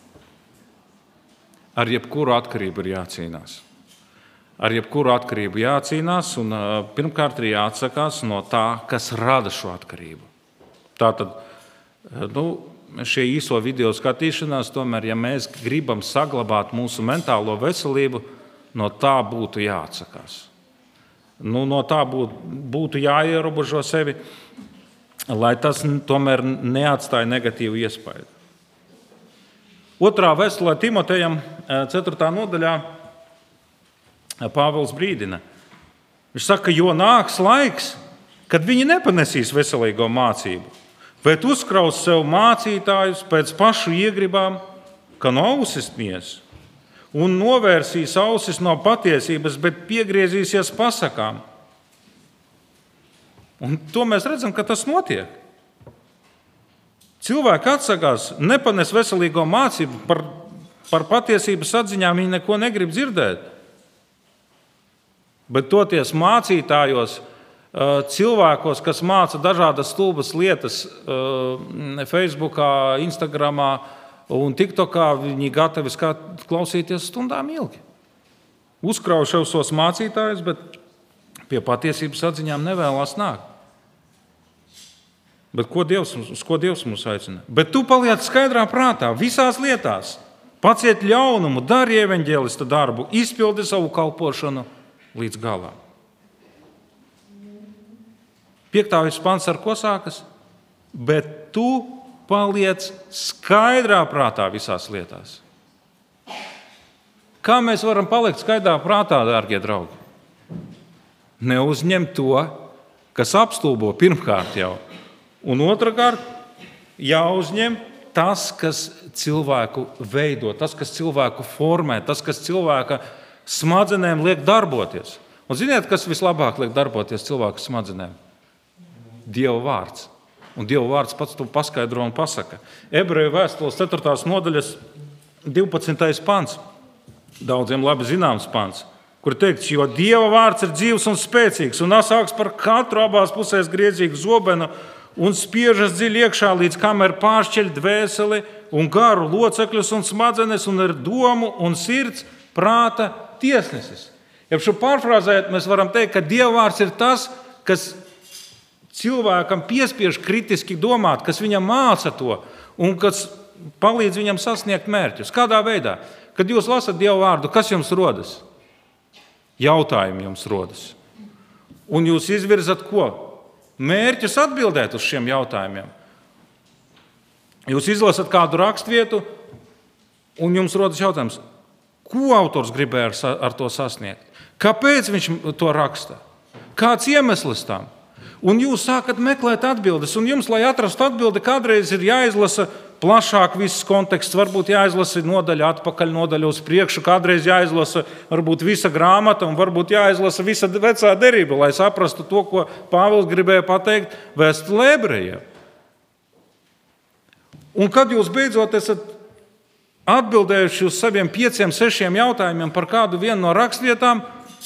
A: Ar jebkuru atkarību ir jācīnās. Ar jebkuru atkarību jācīnās un pirmkārt ir jāatsakās no tā, kas rada šo atkarību. Tātad, šie īso video skatīšanās, tomēr, ja mēs gribam saglabāt mūsu mentālo veselību, no tā būtu jāatsakās. No tā būtu jāierobežo sevi, lai tas tomēr neatstāja negatīvu iespaidu. 2. vēstulē Timotejam 4. nodaļā Pāvils brīdina. Viņš saka, jo nāks laiks, kad viņi nepanesīs veselīgo mācību, bet uzkraus sev mācītājus pēc pašu iegribām, ka no ausis mies, un novērsīs ausis no patiesības, bet piegriezīsies pasakām. Un to mēs redzam, ka tas notiek. Cilvēki atsakās, nepanes veselīgo mācību, par patiesības atziņām viņi neko negrib dzirdēt. Bet toties mācītājos, cilvēkos, kas māca dažādas stulbas lietas Facebookā, Instagramā un TikTokā, viņi gatavi klausīties stundām ilgi. Uzkrauj šos mācītājus, bet pie patiesības atziņām nevēlas nākt. Bet ko Dievs mums aicina? Bet tu paliec skaidrā prātā visās lietās. Paciet ļaunumu, dari evaņģēlista darbu, izpildi savu kalpošanu līdz galam. 5. pants ar ko sākas? Bet tu paliec skaidrā prātā visās lietās. Kā mēs varam palikt skaidrā prātā, dārgie draugi? Neuzņem to, kas apstulbo pirmkārt jau. Un otrkārt, jāuzņem tas, kas cilvēku veido, tas, kas cilvēku formē, tas, kas cilvēka smadzenēm liek darboties. Un ziniet, kas vislabāk liek darboties cilvēka smadzenēm? Dieva vārds. Un Dieva vārds pats to paskaidro un pasaka. Ebreju vēstules 4. nodaļas 12. pants. Daudziem labi zināms pants, kur teikts, jo Dieva vārds ir dzīvs un spēcīgs un asāks par katru abās pusēs griezīgu zobenu, un spiežas dziļi iekšā, līdz kamēr pāršķeļ dvēseli un garu locekļus un smadzenes un ir domu un sirds prāta tiesnesis. Ja šo pārfrāzējot, mēs varam teikt, ka Dieva vārds ir tas, kas cilvēkam piespiež kritiski domāt, kas viņam māca to un kas palīdz viņam sasniegt mērķus. Kādā veidā? Kad jūs lasat Dieva vārdu, kas jums rodas? Jautājumi jums rodas. Un jūs izvirzat ko? Mērķus atbildēt uz šiem jautājumiem. Jūs izlasat kādu rakstvietu, un jums rodas jautājums, ko autors gribēja ar to sasniegt? Kāpēc viņš to raksta? Kāds iemesls tam? Un jūs sākat meklēt atbildes, un jums, lai atrastu atbildi, kādreiz ir jāizlasa plašāk viss konteksts, varbūt jāizlasa nodaļa atpakaļ, nodaļa uz priekšu, kādreiz jāizlasa varbūt visa grāmata un varbūt jāizlasa visa vecā derība, lai saprastu to, ko Pāvils gribēja pateikt vēstulē ebrejiem. Un kad jūs beidzot esat atbildējuši uz saviem 5, 6 jautājumiem par kādu vienu no rakstvietām,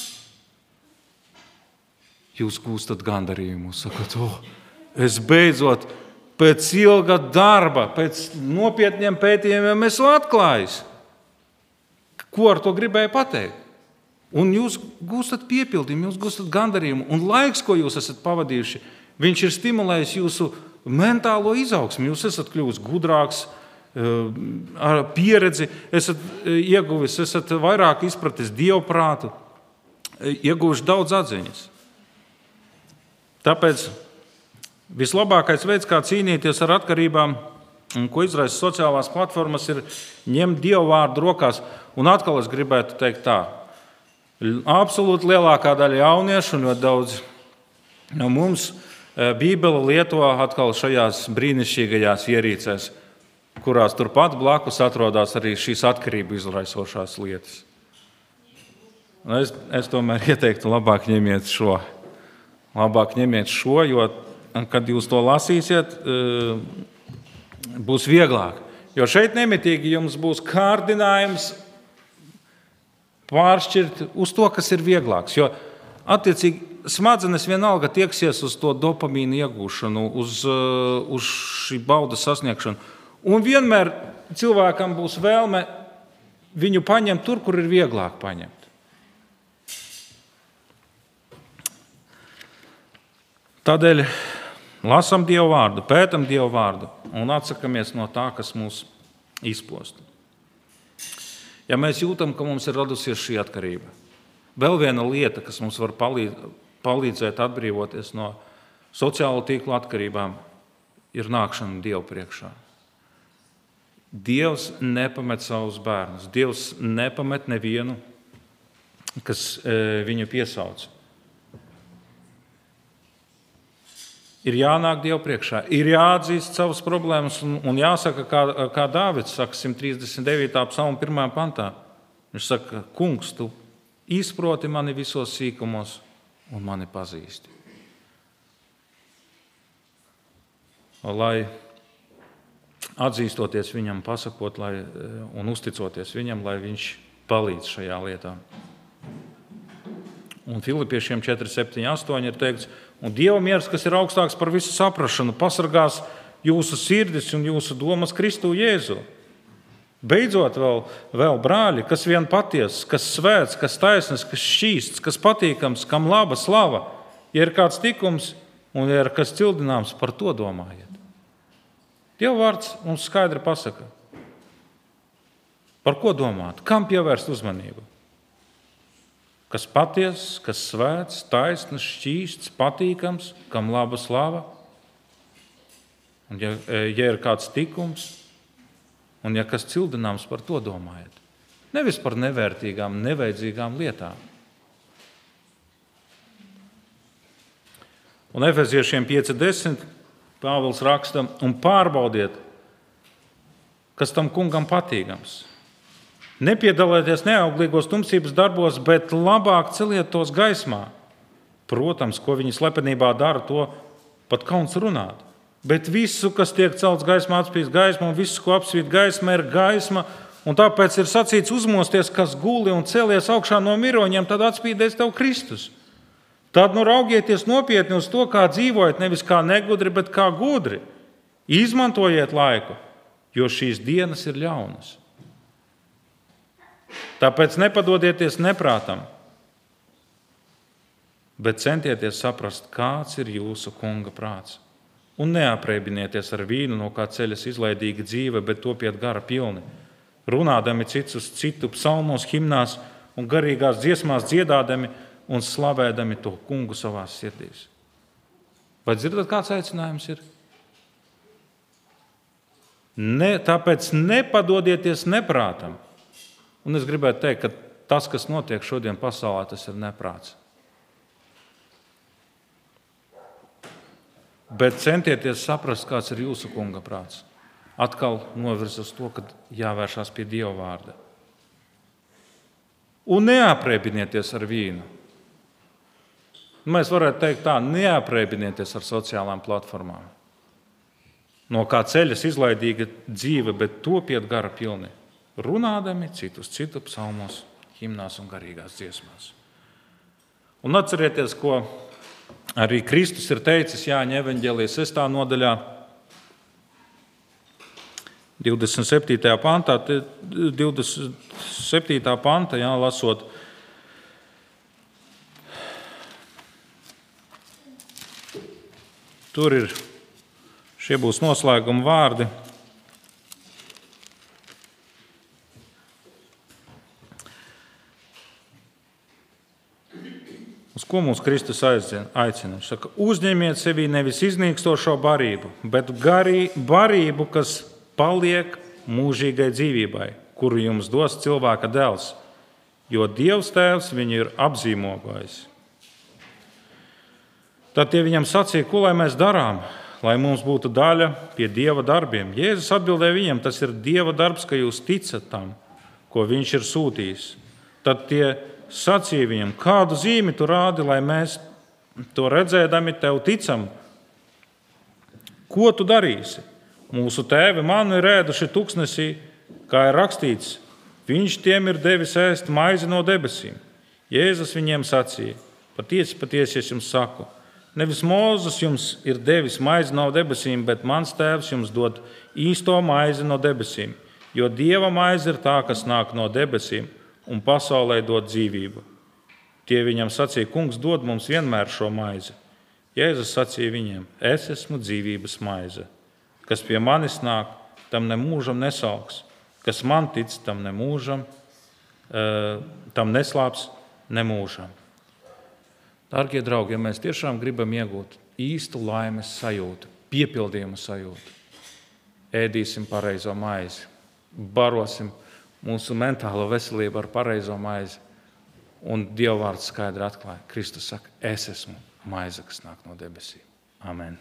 A: jūs gūstat gandarījumu, sakat, es beidzot pēc ilga darba, pēc nopietniem pētījumiem esmu atklājis. Ko ar to gribēju pateikt? Un jūs gūstat piepildījumu, jūs gūstat gandarījumu. Un laiks, ko jūs esat pavadījuši, viņš ir stimulējis jūsu mentālo izaugsmi. Jūs esat kļuvis gudrāks, ar pieredzi, esat ieguvis, esat vairāk izpratis dievprātu, ieguvuši daudz atziņas. Tāpēc vislabākais veids, kā cīnīties ar atkarībām, ko izraisa sociālās platformas, ir ņemt Dievu vārdu rokās. Un atkal es gribētu teikt tā. Absolūti lielākā daļa jauniešu un ļoti daudz no mums Bībeli lieto atkal šajās brīnišķīgajās ierīcēs, kurās turpat blakus atrodas arī šīs atkarību izraisošās lietas. Es tomēr ieteiktu labāk ņemiet šo. Labāk ņemiet šo, jo, kad jūs to lasīsiet, būs vieglāk. Jo šeit nemitīgi jums būs kārdinājums pāršķirt uz to, kas ir vieglāks. Jo, attiecīgi, smadzenes vienalga tieksies uz to dopamīnu iegūšanu, uz šī baudas sasniegšanu. Un vienmēr cilvēkam būs vēlme viņu paņemt tur, kur ir vieglāk paņemt. Tādēļ lasam Dievu vārdu, pētam Dievu vārdu un atsakamies no tā, kas mūs izposta. Ja mēs jūtam, ka mums ir radusies šī atkarība, vēl viena lieta, kas mums var palīdzēt atbrīvoties no sociālo tīklu atkarībām, ir nākšana Dievu priekšā. Dievs nepamet savus bērnus. Dievs nepamet nevienu, kas viņu piesauc. Ir jānāk Dievu priekšā, ir jāatzīst savas problēmas un jāsaka, kā Dāvids saka 139. psalma 1. pantā. Viņš saka, kungs, tu izproti mani visos sīkumos un mani pazīsti. Lai atzīstoties viņam, pasakot un uzticoties viņam, lai viņš palīdz šajā lietā. Un Filipiešiem 4:7-8 ir teikts, un Dieva miers, kas ir augstāks par visu saprašanu, pasargās jūsu sirdis un jūsu domas Kristu Jēzu. Beidzot vēl brāļi, kas vien patiesas, kas svēts, kas taisnes, kas šķīsts, kas patīkams, kam laba slava, ja ir kāds tikums un ja ir kas cildināms, par to domājiet. Dieva vārds mums skaidri pasaka, par ko domāt, kam pievērst uzmanību. Kas patiesas, kas svēts, taisnes, šķīsts, patīkams, kam laba slava, un ja ir kāds tikums, un ja kas cildināms, par to domājiet. Nevis par nevērtīgām, nevajadzīgām lietām. Un Efeziešiem 5:10 Pāvils raksta, un pārbaudiet, kas tam kungam patīkams. Nepiedalieties neauglīgos tumsības darbos, bet labāk celiet tos gaismā. Protams, ko viņi slepenībā dara, to pat kauns runāt. Bet visu, kas tiek celts gaismā, atspīst gaismu, un visu, ko apsvīt gaisma, ir gaisma. Un tāpēc ir sacīts uzmosties, kas guli un celies augšā no miroņiem, tad atspīdēs tev Kristus. Tad raugieties nopietni uz to, kā dzīvojat, nevis kā negudri, bet kā gudri. Izmantojiet laiku, jo šīs dienas ir ļaunas. Tāpēc nepadodieties neprātam, bet centieties saprast, kāds ir jūsu kunga prāts. Un neaprēbinieties ar vīnu, no kā ceļas izlaidīga dzīve, bet topiet gara pilni. Runādami cits uz citu psalmos, himnās un garīgās dziesmās dziedādami un slavēdami to kungu savās sirdīs. Vai dzirdat, kāds aicinājums ir? Tāpēc nepadodieties neprātam. Un es gribētu teikt, ka tas, kas notiek šodien pasaulē, tas ir neprāts. Bet centieties saprast, kāds ir jūsu kunga prāts. Atkal novirz uz to, ka jāvēršās pie Dieva vārda. Un neaprēbinieties ar vīnu. Mēs varētu teikt tā, neaprēbinieties ar sociālām platformām. No kā ceļas izlaidīga dzīve, bet topiet gara pilni. Runādami citus citu psalmos, himnās un garīgās dziesmās. Un atcerieties, ko arī Kristus ir teicis Jāņa evaņģēlijas 6. nodaļā, 27. pantā, lasot, Tur ir, šie būs noslēguma vārdi. Uz ko mūs Kristus aicina? Viņš saka, uzņemiet sevī nevis iznīkstošo barību, bet barību, kas paliek mūžīgai dzīvībai, kuru jums dos cilvēka dēls, jo Dievs Tēvs viņu ir apzīmogojis. Tad tie viņam sacīja, ko lai mēs darām, lai mums būtu daļa pie Dieva darbiem. Jēzus atbildēja viņam, tas ir Dieva darbs, ka jūs ticat tam, ko viņš ir sūtījis. Tad tie sacīja viņam, kādu zīmi tu rādi, lai mēs to redzēdami tev ticam? Ko tu darīsi? Mūsu tēvi manu ir ēduši tuksnesī, kā ir rakstīts, viņš tiem ir devis ēst maizi no debesīm. Jēzus viņiem sacīja, patiesi, patiesi es jums saku, nevis Mūzes jums ir devis maizi no debesīm, bet mans tēvs jums dod īsto maizi no debesīm, jo Dieva maize ir tā, kas nāk no debesīm, un pasaulē dod dzīvību. Tie viņam sacīja, kungs, dod mums vienmēr šo maizi. Jēzus sacīja viņiem, es esmu dzīvības maize. Kas pie manis nāk, tam nemūžam nesalks. Kas man tic, tam nemūžam, tam neslāps nemūžam. Dārgie draugi, ja mēs tiešām gribam iegūt īstu laimes sajūtu, piepildījumu sajūtu, ēdīsim pareizo maizi, barosim mūsu mentālo veselību ar pareizo maizi. Un Dieva vārds skaidri atklāja. Kristus saka, es esmu maize, kas nāk no debesīm. Amen.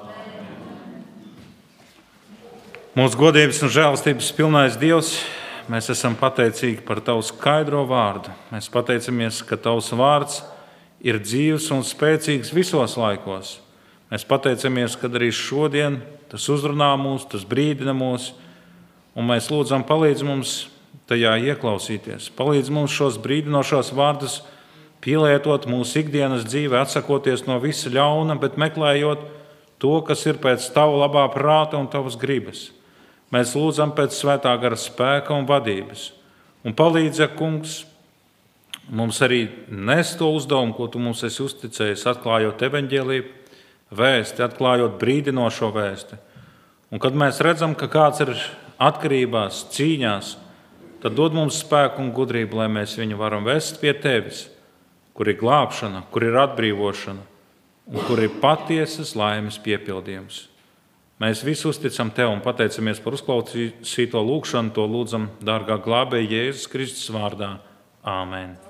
A: Mūsu godības un žēlastības pilnais Dievs, mēs esam pateicīgi par Tavu skaidro vārdu. Mēs pateicamies, ka Tavs vārds ir dzīvs un spēcīgs visos laikos. Mēs pateicamies, ka arī šodien tas uzrunā mūs, tas brīdina mūs, un mēs lūdzam, palīdz mums tajā ieklausīties. Palīdz mums šos brīdinošos vārdus pielietot mūsu ikdienas dzīvē, atsakoties no visa ļauna, bet meklējot to, kas ir pēc Tava labā prāta un Tavas gribas. Mēs lūdzam pēc svētā gara spēka un vadības. Un palīdzi, kungs, mums arī nest to uzdevumu, ko Tu mums esi uzticējis, atklājot evaņģēliju vēsti, atklājot brīdinošo vēsti. Un kad mēs redzam, ka kāds ir atkarībās, cīņās, tad dod mums spēku un gudrību, lai mēs viņu varam vest pie Tevis, kur ir glābšana, kur ir atbrīvošana un kur ir patiesas laimes piepildījums. Mēs visu uzticam Tev un pateicamies par uzklausīto lūgšanu, to lūdzam dārgā glābēja Jēzus Kristus vārdā. Āmen.